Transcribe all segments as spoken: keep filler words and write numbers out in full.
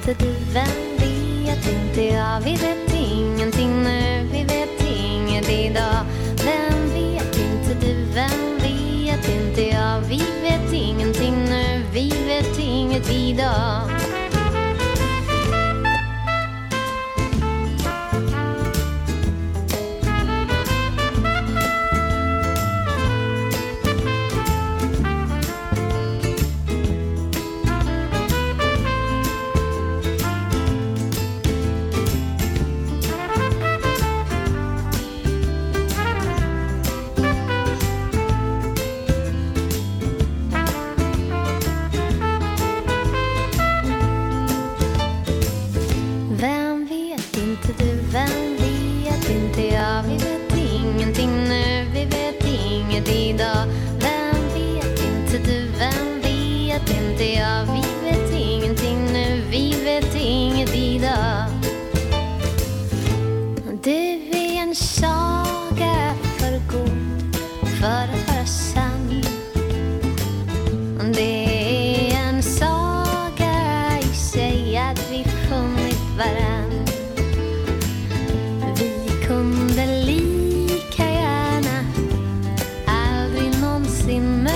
inte du, vem vet inte jag. Vi vet ingenting nu, vi vet inget idag. Vem vet inte du, vem vet inte jag. Vi vet ingenting nu, vi vet inget idag.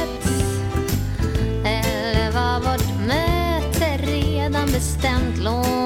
Bestämt lån